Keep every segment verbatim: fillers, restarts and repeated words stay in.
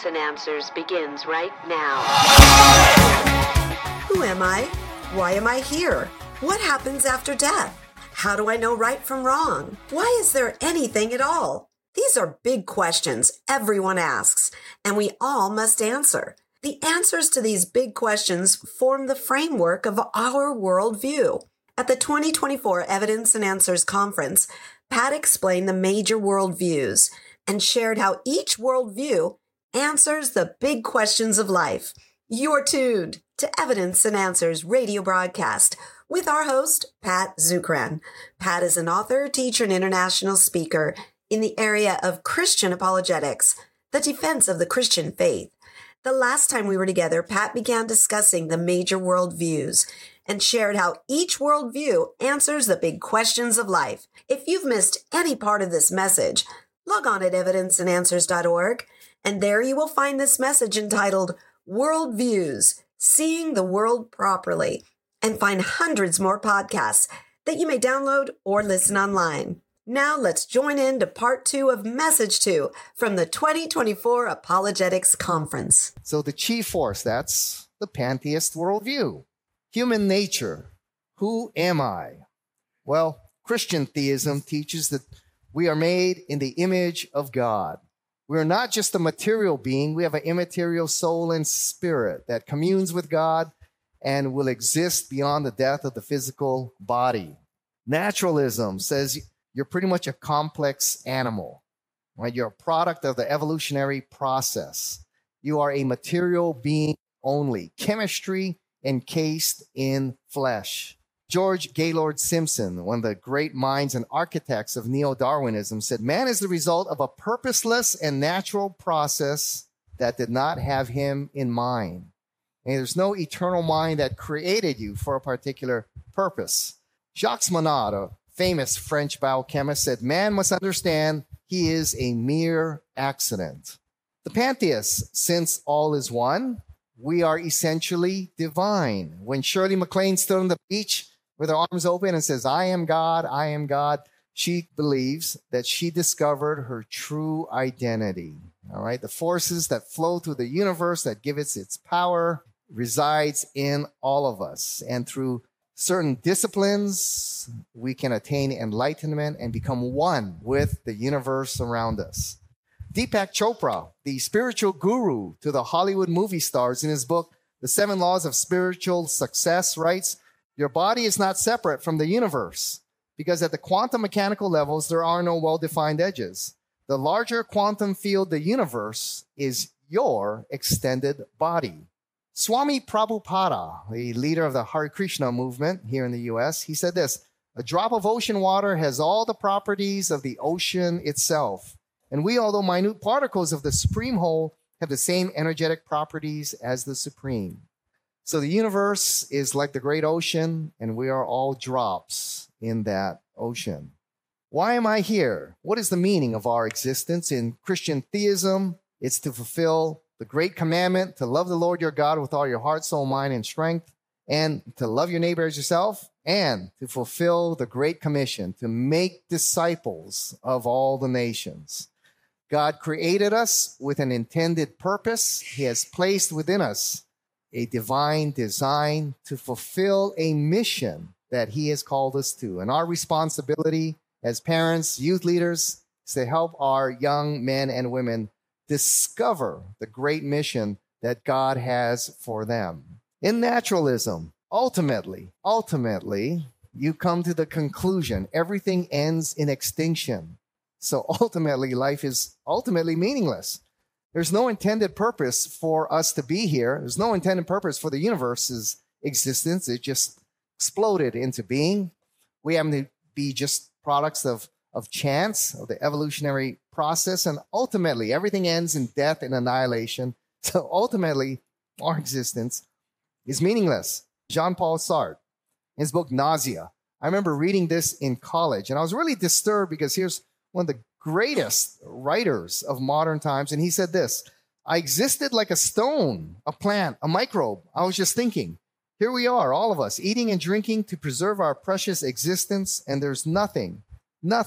and Answers begins right now. Who am I? Why am I here? What happens after death? How do I know right from wrong? Why is there anything at all? These are big questions everyone asks, and we all must answer. The answers to these big questions form the framework of our worldview. At the twenty twenty-four Evidence and Answers Conference, Pat explained the major worldviews and shared how each worldview answers the big questions of life. You're tuned to Evidence and Answers radio broadcast with our host, Pat Zukeran. Pat is an author, teacher, and international speaker in the area of Christian apologetics, the defense of the Christian faith. The last time we were together, Pat began discussing the major worldviews and shared how each worldview answers the big questions of life. If you've missed any part of this message, log on at evidence and answers dot org, and there you will find this message entitled Worldviews, Seeing the World Properly, and find hundreds more podcasts that you may download or listen online. Now let's join in to part two of Message two from the twenty twenty-four Apologetics Conference. So the chief force, that's the pantheist worldview. Human nature. Who am I? Well, Christian theism teaches that we are made in the image of God. We are not just a material being. We have an immaterial soul and spirit that communes with God and will exist beyond the death of the physical body. Naturalism says you're pretty much a complex animal, right? You're a product of the evolutionary process. You are a material being only. Chemistry encased in flesh. George Gaylord Simpson, one of the great minds and architects of neo-Darwinism, said, man is the result of a purposeless and natural process that did not have him in mind. And there's no eternal mind that created you for a particular purpose. Jacques Monod, a famous French biochemist, said, man must understand he is a mere accident. The pantheists, since all is one, we are essentially divine. When Shirley MacLaine stood on the beach with her arms open and says, I am God, I am God, she believes that she discovered her true identity. All right, the forces that flow through the universe that give it its power resides in all of us. And through certain disciplines, we can attain enlightenment and become one with the universe around us. Deepak Chopra, the spiritual guru to the Hollywood movie stars, in his book, The Seven Laws of Spiritual Success, writes, your body is not separate from the universe because at the quantum mechanical levels, there are no well-defined edges. The larger quantum field, the universe, is your extended body. Swami Prabhupada, the leader of the Hare Krishna movement here in the U S, he said this, a drop of ocean water has all the properties of the ocean itself. And we, although minute particles of the supreme whole, have the same energetic properties as the supreme. So the universe is like the great ocean, and we are all drops in that ocean. Why am I here? What is the meaning of our existence? In Christian theism, it's to fulfill the great commandment to love the Lord your God with all your heart, soul, mind, and strength, and to love your neighbor as yourself, and to fulfill the great commission to make disciples of all the nations. God created us with an intended purpose. He has placed within us a divine design to fulfill a mission that he has called us to. And our responsibility as parents, youth leaders, is to help our young men and women discover the great mission that God has for them. In naturalism, ultimately, ultimately, you come to the conclusion everything ends in extinction. So ultimately, life is ultimately meaningless. There's no intended purpose for us to be here. There's no intended purpose for the universe's existence. It just exploded into being. We happen to be just products of, of chance, of the evolutionary process. And ultimately, everything ends in death and annihilation. So ultimately, our existence is meaningless. Jean-Paul Sartre, in his book Nausea. I remember reading this in college, and I was really disturbed because here's one of the greatest writers of modern times. And he said this, I existed like a stone, a plant, a microbe. I was just thinking, here we are, all of us, eating and drinking to preserve our precious existence. And there's nothing, nothing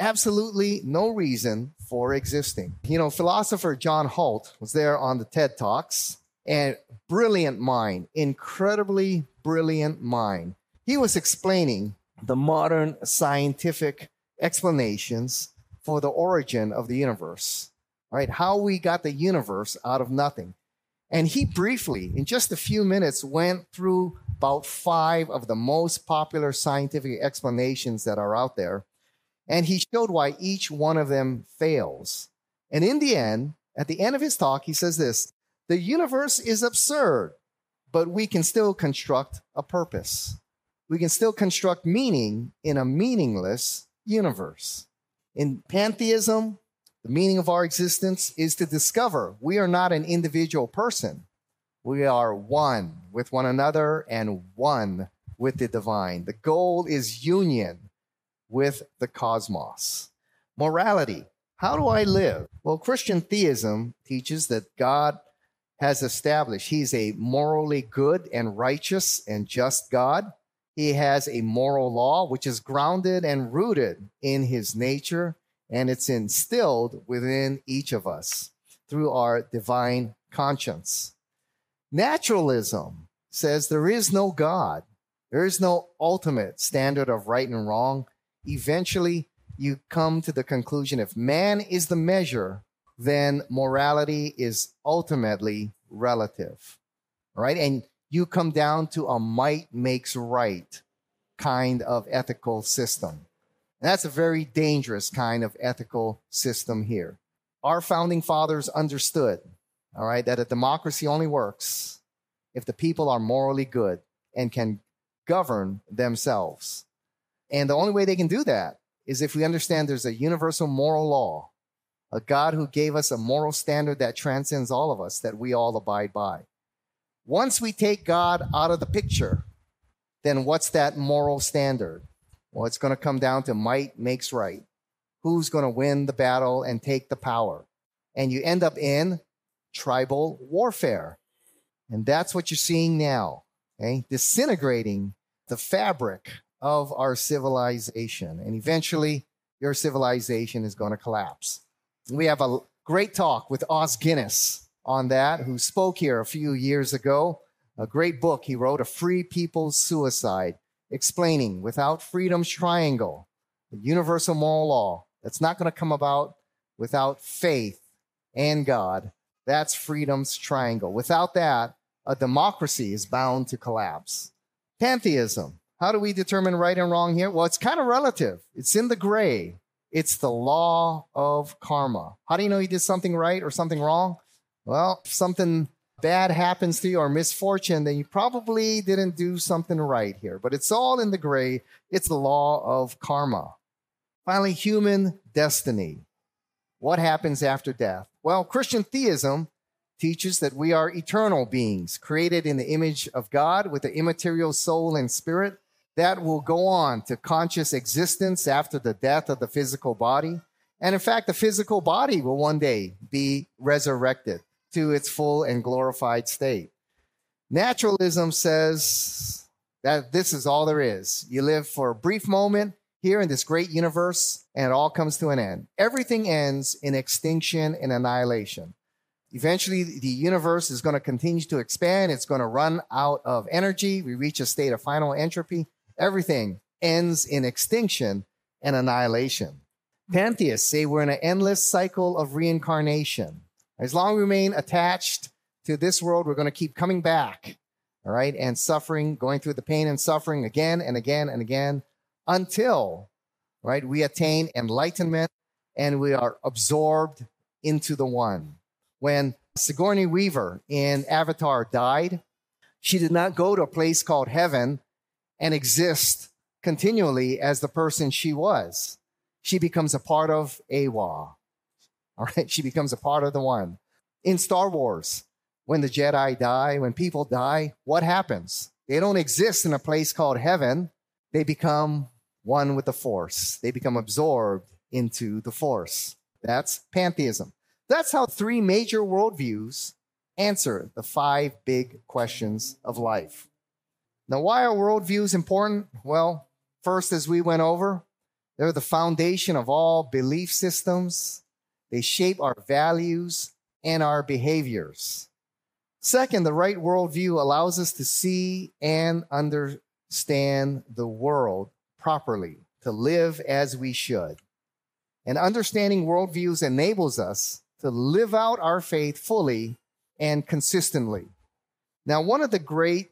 absolutely no reason for existing. You know, philosopher John Holt was there on the TED Talks, and brilliant mind, incredibly brilliant mind. He was explaining the modern scientific explanations for the origin of the universe, right? How we got the universe out of nothing. And he briefly, in just a few minutes, went through about five of the most popular scientific explanations that are out there. And he showed why each one of them fails. And in the end, at the end of his talk, he says this: the universe is absurd, but we can still construct a purpose. We can still construct meaning in a meaningless universe. In pantheism, the meaning of our existence is to discover we are not an individual person. We are one with one another and one with the divine. The goal is union with the cosmos. Morality. How do I live? Well, Christian theism teaches that God has established He's a morally good and righteous and just God. He has a moral law which is grounded and rooted in His nature, and it's instilled within each of us through our divine conscience. Naturalism says there is no God. There is no ultimate standard of right and wrong. Eventually, you come to the conclusion if man is the measure, then morality is ultimately relative, right? And you come down to a might makes right kind of ethical system. And that's a very dangerous kind of ethical system here. Our founding fathers understood, all right, that a democracy only works if the people are morally good and can govern themselves. And the only way they can do that is if we understand there's a universal moral law, a God who gave us a moral standard that transcends all of us, that we all abide by. Once we take God out of the picture, then what's that moral standard? Well, it's going to come down to might makes right. Who's going to win the battle and take the power? And you end up in tribal warfare. And that's what you're seeing now, okay? Disintegrating the fabric of our civilization. And eventually, your civilization is going to collapse. We have a great talk with Os Guinness on that, who spoke here a few years ago. A great book he wrote, A Free People's Suicide, explaining without freedom's triangle, the universal moral law that's not going to come about without faith and God. That's freedom's triangle. Without that, a democracy is bound to collapse. Pantheism. How do we determine right and wrong here? Well, it's kind of relative. It's in the gray. It's the law of karma. How do you know you did something right or something wrong? Well, if something bad happens to you or misfortune, then you probably didn't do something right here. But it's all in the gray. It's the law of karma. Finally, human destiny. What happens after death? Well, Christian theism teaches that we are eternal beings created in the image of God with an immaterial soul and spirit that will go on to conscious existence after the death of the physical body. And in fact, the physical body will one day be resurrected to its full and glorified state. Naturalism says that this is all there is. You live for a brief moment here in this great universe, and it all comes to an end. Everything ends in extinction and annihilation. Eventually, the universe is going to continue to expand. It's going to run out of energy. We reach a state of final entropy. Everything ends in extinction and annihilation. Pantheists say we're in an endless cycle of reincarnation. As long as we remain attached to this world, we're going to keep coming back, all right, and suffering, going through the pain and suffering again and again and again until, right, we attain enlightenment and we are absorbed into the one. When Sigourney Weaver in Avatar died, she did not go to a place called heaven and exist continually as the person she was. She becomes a part of Awa. All right, she becomes a part of the one. In Star Wars, when the Jedi die, when people die, what happens? They don't exist in a place called heaven. They become one with the Force. They become absorbed into the Force. That's pantheism. That's how three major worldviews answer the five big questions of life. Now, why are worldviews important? Well, first, as we went over, They're the foundation of all belief systems. They shape our values and our behaviors. Second, the right worldview allows us to see and understand the world properly, to live as we should. And understanding worldviews enables us to live out our faith fully and consistently. Now, one of the great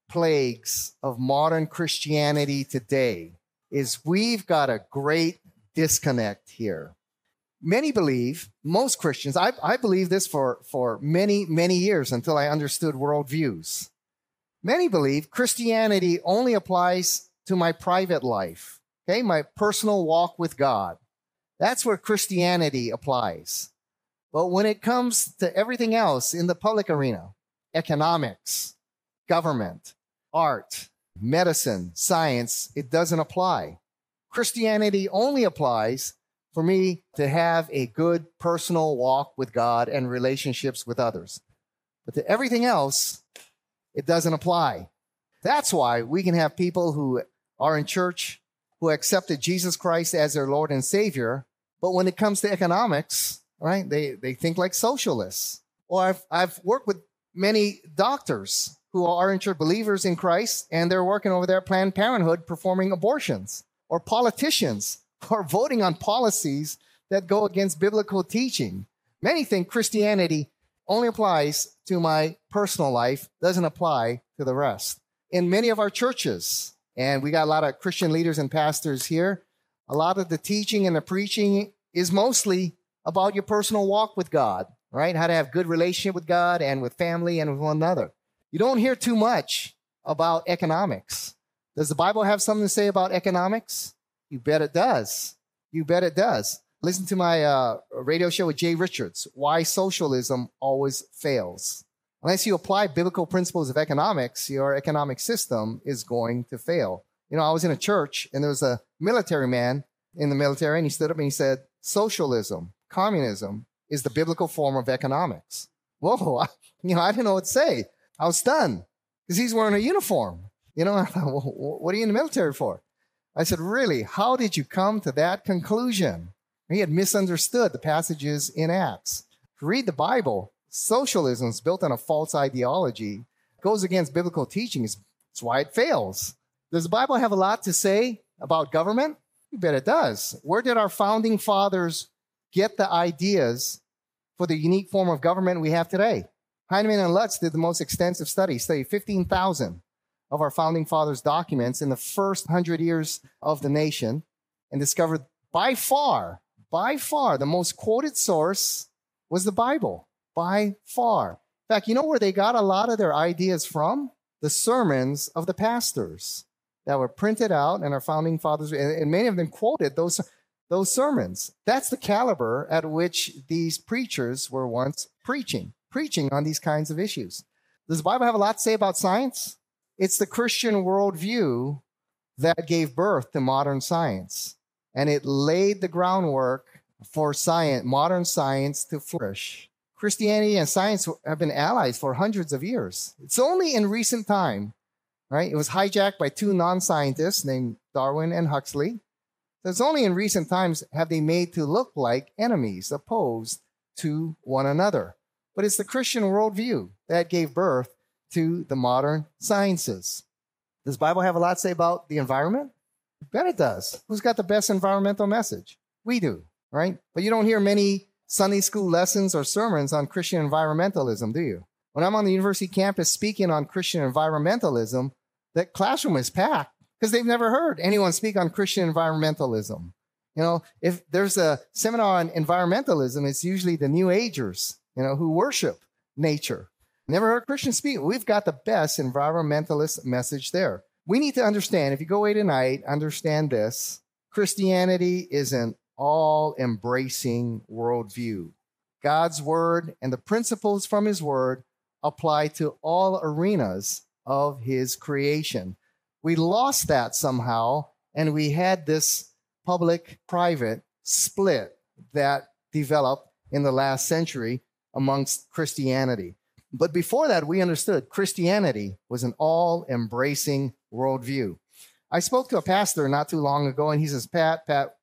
plagues of modern Christianity today is we've got a great disconnect here. Many believe, most Christians, I, I believe this for, for many, many years until I understood worldviews. Many believe Christianity only applies to my private life, okay, my personal walk with God. That's where Christianity applies. But when it comes to everything else in the public arena, economics, government, art, medicine, science, it doesn't apply. Christianity only applies for me to have a good personal walk with God and relationships with others. But to everything else, it doesn't apply. That's why we can have people who are in church who accepted Jesus Christ as their Lord and Savior, but when it comes to economics, right, they, they think like socialists. Or I've, I've worked with many doctors who are in church, believers in Christ, and they're working over there at Planned Parenthood performing abortions. Or politicians who are voting on policies that go against biblical teaching. Many think Christianity only applies to my personal life, doesn't apply to the rest. In many of our churches, and we got a lot of Christian leaders and pastors here, a lot of the teaching and the preaching is mostly about your personal walk with God, right? How to have good relationship with God and with family and with one another. You don't hear too much about economics. Does the Bible have something to say about economics? You bet it does. You bet it does. Listen to my uh, radio show with Jay Richards, Why Socialism Always Fails. Unless you apply biblical principles of economics, your economic system is going to fail. You know, I was in a church, and there was a military man in the military, and he stood up and he said, socialism, communism is the biblical form of economics. Whoa, I, you know, I didn't know what to say. I was stunned because he's wearing a uniform. You know, I thought, well, what are you in the military for? I said, really, how did you come to that conclusion? He had misunderstood the passages in Acts. If you read the Bible, socialism is built on a false ideology. It goes against biblical teachings. That's why it fails. Does the Bible have a lot to say about government? You bet it does. Where did our founding fathers get the ideas for the unique form of government we have today? Heinemann and Lutz did the most extensive study, studied fifteen thousand of our founding fathers' documents in the first hundred years of the nation and discovered by far, by far, the most quoted source was the Bible, by far. In fact, you know where they got a lot of their ideas from? The sermons of the pastors that were printed out, and our founding fathers, and many of them quoted those, those sermons. That's the caliber at which these preachers were once preaching, preaching on these kinds of issues. Does the Bible have a lot to say about science? It's the Christian worldview that gave birth to modern science, and it laid the groundwork for science, modern science to flourish. Christianity and science have been allies for hundreds of years. It's only in recent time, right? It was hijacked by two non-scientists named Darwin and Huxley. It's only in recent times have they made to look like enemies, opposed to one another. But it's the Christian worldview that gave birth to the modern sciences. Does the Bible have a lot to say about the environment? I bet it does. Who's got the best environmental message? We do, right? But you don't hear many Sunday school lessons or sermons on Christian environmentalism, do you? When I'm on the university campus speaking on Christian environmentalism, that classroom is packed because they've never heard anyone speak on Christian environmentalism. You know, if there's a seminar on environmentalism, it's usually the New Agers, you know, who worship nature. Never heard Christians speak. We've got the best environmentalist message there. We need to understand, if you go away tonight, understand this. Christianity is an all-embracing worldview. God's word and the principles from his word apply to all arenas of his creation. We lost that somehow, and we had this public-private split that developed in the last century amongst Christianity. But before that, we understood Christianity was an all-embracing worldview. I spoke to a pastor not too long ago, and he says, Pat, Pat,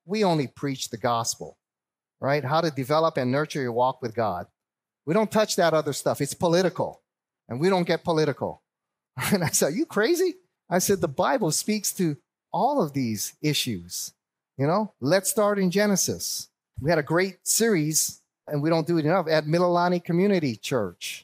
we only preach the gospel, right? How to develop and nurture your walk with God. We don't touch that other stuff. It's political, and we don't get political. And I said, are you crazy? I said, the Bible speaks to all of these issues. You know, let's start in Genesis. We had a great series, and we don't do it enough, at Mililani Community Church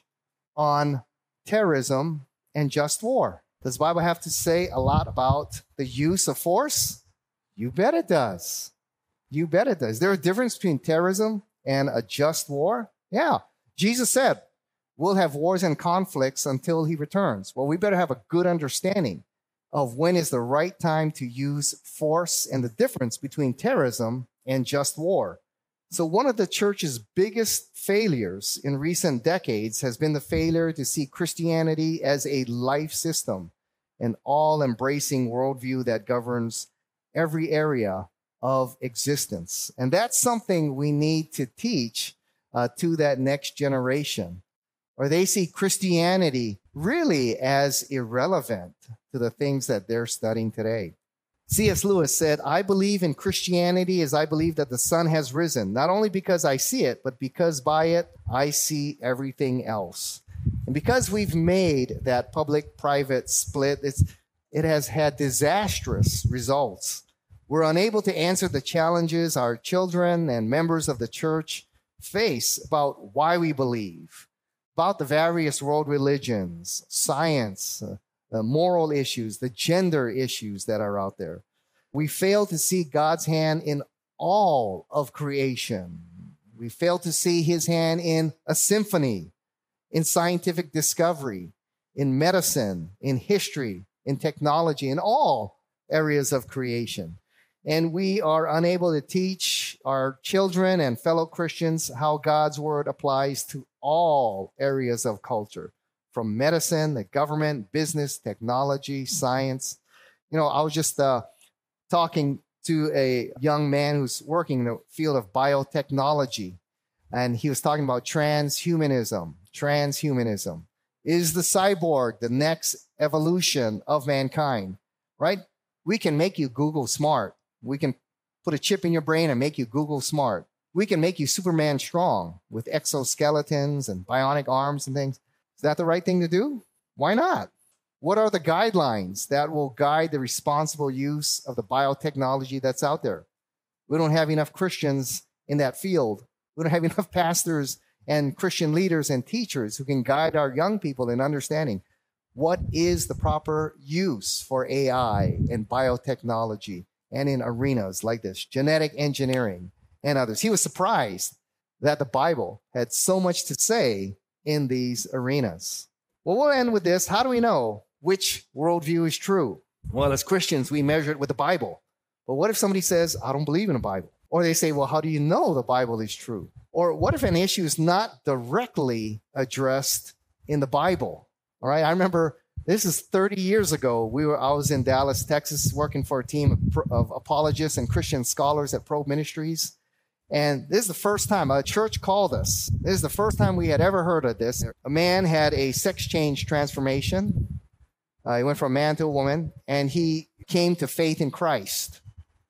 on terrorism and just war. Does the Bible have to say a lot about the use of force? You bet it does. You bet it does. Is there a difference between terrorism and a just war? Yeah. Jesus said, we'll have wars and conflicts until he returns. Well, we better have a good understanding of when is the right time to use force and the difference between terrorism and just war. So one of the church's biggest failures in recent decades has been the failure to see Christianity as a life system, an all-embracing worldview that governs every area of existence. And that's something we need to teach uh, to that next generation. Or they see Christianity really as irrelevant to the things that they're studying today. C S Lewis said, I believe in Christianity as I believe that the sun has risen, not only because I see it, but because by it I see everything else. And because we've made that public-private split, it's, it has had disastrous results. We're unable to answer the challenges our children and members of the church face about why we believe, about the various world religions, science, uh, the moral issues, the gender issues that are out there. We fail to see God's hand in all of creation. We fail to see his hand in a symphony, in scientific discovery, in medicine, in history, in technology, in all areas of creation. And we are unable to teach our children and fellow Christians how God's word applies to all areas of culture, from medicine, the government, business, technology, science. You know, I was just uh, talking to a young man who's working in the field of biotechnology, and he was talking about transhumanism. Transhumanism. Is the cyborg the next evolution of mankind, right? We can make you Google smart. We can put a chip in your brain and make you Google smart. We can make you Superman strong with exoskeletons and bionic arms and things. Is that the right thing to do? Why not? What are the guidelines that will guide the responsible use of the biotechnology that's out there? We don't have enough Christians in that field. We don't have enough pastors and Christian leaders and teachers who can guide our young people in understanding what is the proper use for A I and biotechnology and in arenas like this, genetic engineering and others. He was surprised that the Bible had so much to say in these arenas. Well, we'll end with this. How do we know which worldview is true? Well, as Christians, we measure it with the Bible. But what if somebody says, I don't believe in the Bible? Or they say, well, how do you know the Bible is true? Or what if an issue is not directly addressed in the Bible? All right, I remember this is thirty years ago. We were I was in Dallas, Texas, working for a team of, of apologists and Christian scholars at Probe Ministries. And this is the first time a church called us. This is the first time we had ever heard of this. A man had a sex change transformation. Uh, he went from a man to a woman, and he came to faith in Christ.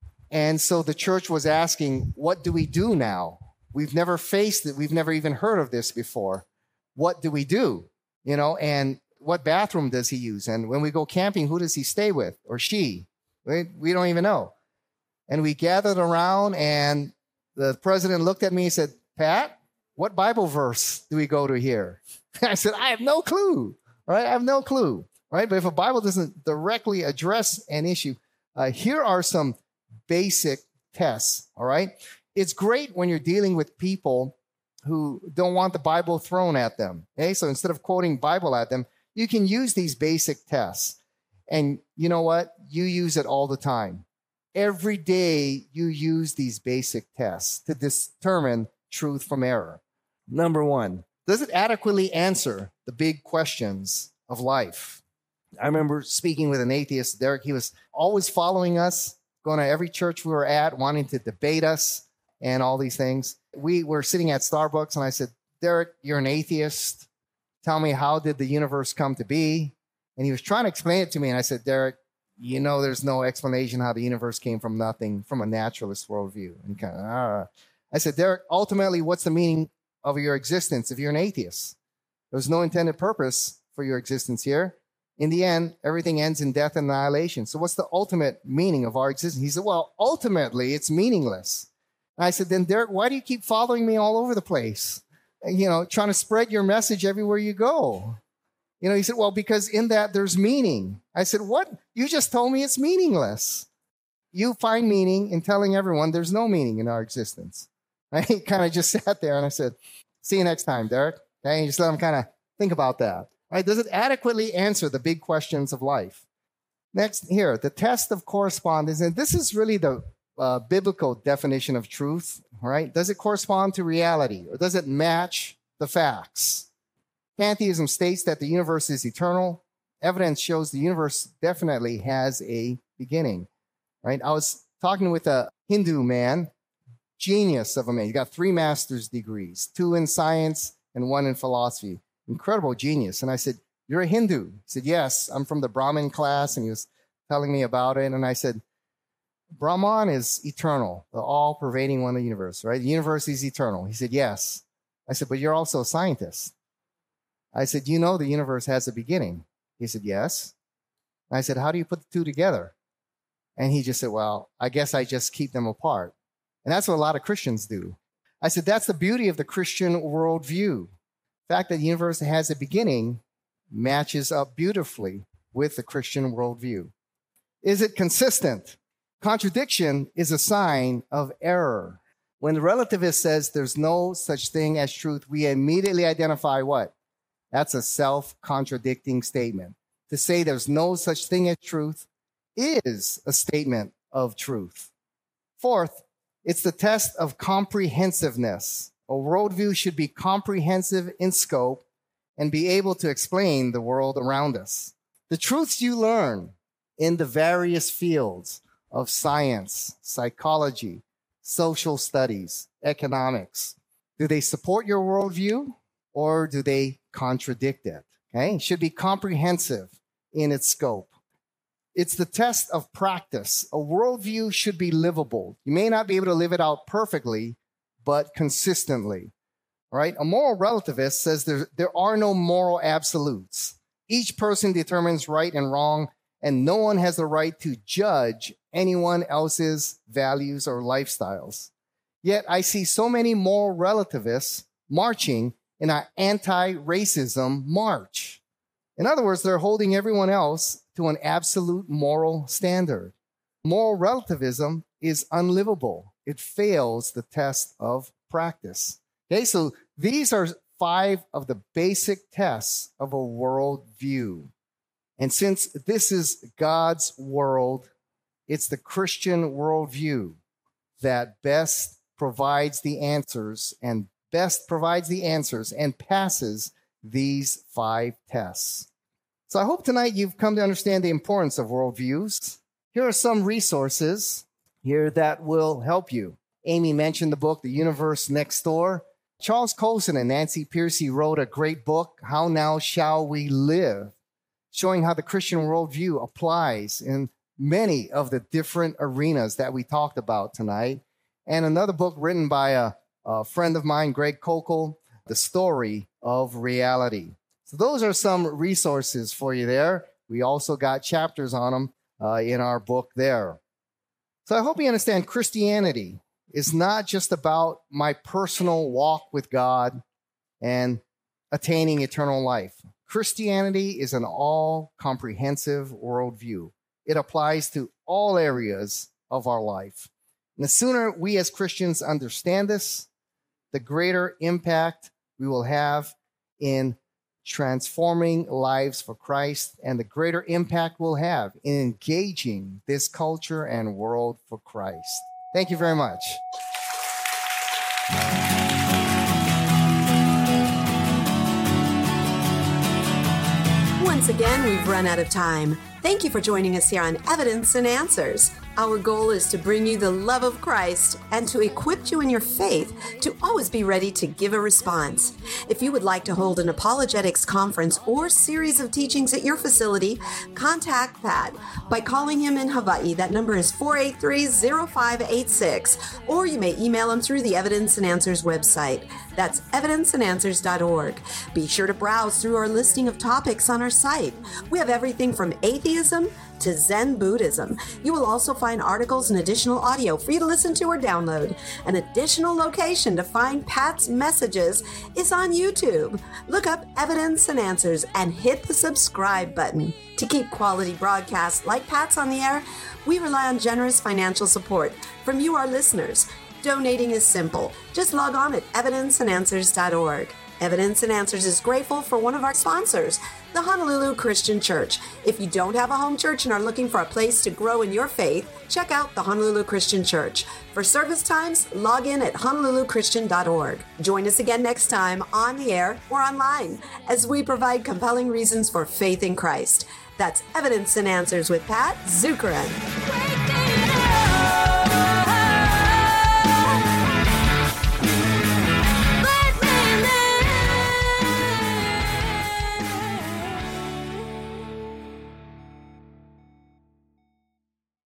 And so the church was asking, what do we do now? We've never faced it. We've never even heard of this before. What do we do? You know, and what bathroom does he use? And when we go camping, who does he stay with? Or she? We, we don't even know. And we gathered around, and the president looked at me and said, Pat, what Bible verse do we go to here? I said, I have no clue. All right, I have no clue. All right, but if a Bible doesn't directly address an issue, uh, here are some basic tests. All right, it's great when you're dealing with people who don't want the Bible thrown at them. Okay, so instead of quoting Bible at them, you can use these basic tests. And you know what? You use it all the time. Every day you use these basic tests to determine truth from error. Number one, does it adequately answer the big questions of life? I remember speaking with an atheist, Derek. He was always following us, going to every church we were at, wanting to debate us and all these things. We were sitting at Starbucks, and I said, Derek, you're an atheist. Tell me, how did the universe come to be? And he was trying to explain it to me, and I said, Derek, you know there's no explanation how the universe came from nothing from a naturalist worldview. And kind of, ah. I said, Derek, ultimately, what's the meaning of your existence if you're an atheist? There's no intended purpose for your existence here. In the end, everything ends in death and annihilation. So what's the ultimate meaning of our existence? He said, well, ultimately, it's meaningless. And I said, then, Derek, why do you keep following me all over the place? You know, trying to spread your message everywhere you go. You know, he said, well, because in that there's meaning. I said, what? You just told me it's meaningless. You find meaning in telling everyone there's no meaning in our existence. Right? He kind of just sat there and I said, see you next time, Derek. Okay, and just let him kind of think about that. Right? Does it adequately answer the big questions of life? Next, here, the test of correspondence. And this is really the uh, biblical definition of truth. Right? Does it correspond to reality or does it match the facts? Pantheism states that the universe is eternal. Evidence shows the universe definitely has a beginning. Right? I was talking with a Hindu man, genius of a man. He got three master's degrees, two in science and one in philosophy. Incredible genius. And I said, you're a Hindu? He said, yes, I'm from the Brahmin class. And he was telling me about it. And I said, Brahman is eternal, the all-pervading one of the universe, right? The universe is eternal. He said, yes. I said, but you're also a scientist. I said, you know the universe has a beginning. He said, yes. I said, how do you put the two together? And he just said, well, I guess I just keep them apart. And that's what a lot of Christians do. I said, that's the beauty of the Christian worldview. The fact that the universe has a beginning matches up beautifully with the Christian worldview. Is it consistent? Contradiction is a sign of error. When the relativist says there's no such thing as truth, we immediately identify what? That's a self-contradicting statement. To say there's no such thing as truth is a statement of truth. Fourth, it's the test of comprehensiveness. A worldview should be comprehensive in scope and be able to explain the world around us. The truths you learn in the various fields of science, psychology, social studies, economics, do they support your worldview or do they contradict it? Okay? It should be comprehensive in its scope. It's the test of practice. A worldview should be livable. You may not be able to live it out perfectly, but consistently. All right? A moral relativist says there, there are no moral absolutes. Each person determines right and wrong, and no one has the right to judge anyone else's values or lifestyles. Yet I see so many moral relativists marching in an anti-racism march. In other words, they're holding everyone else to an absolute moral standard. Moral relativism is unlivable. It fails the test of practice. Okay, so these are five of the basic tests of a worldview. And since this is God's world, it's the Christian worldview that best provides the answers and best provides the answers and passes these five tests. So I hope tonight you've come to understand the importance of worldviews. Here are some resources here that will help you. Amy mentioned the book, The Universe Next Door. Charles Colson and Nancy Pearcey wrote a great book, How Now Shall We Live, showing how the Christian worldview applies in many of the different arenas that we talked about tonight. And another book written by a, a friend of mine, Greg Kokel, The Story of Reality. So those are some resources for you there. We also got chapters on them uh, in our book there. So I hope you understand Christianity is not just about my personal walk with God and attaining eternal life. Christianity is an all-comprehensive worldview. It applies to all areas of our life. And the sooner we as Christians understand this, the greater impact we will have in transforming lives for Christ, and the greater impact we'll have in engaging this culture and world for Christ. Thank you very much. Once again, we've run out of time. Thank you for joining us here on Evidence and Answers. Our goal is to bring you the love of Christ and to equip you in your faith to always be ready to give a response. If you would like to hold an apologetics conference or series of teachings at your facility, contact Pat by calling him in Hawaii. That number is four eight three, zero five eight six, or you may email him through the Evidence and Answers website. That's evidence and answers dot org. Be sure to browse through our listing of topics on our site. We have everything from atheism to Zen Buddhism. You will also find articles and additional audio for you to listen to or download. An additional location to find Pat's messages is on YouTube. Look up Evidence and Answers and hit the subscribe button. To keep quality broadcasts like Pat's on the air, we rely on generous financial support from you, our listeners. Donating is simple. Just log on at evidence and answers dot org. Evidence and Answers is grateful for one of our sponsors, the Honolulu Christian Church. If you don't have a home church and are looking for a place to grow in your faith, check out the Honolulu Christian Church. For service times, log in at honolulu christian dot org. Join us again next time on the air or online as we provide compelling reasons for faith in Christ. That's Evidence and Answers with Pat Zukeran.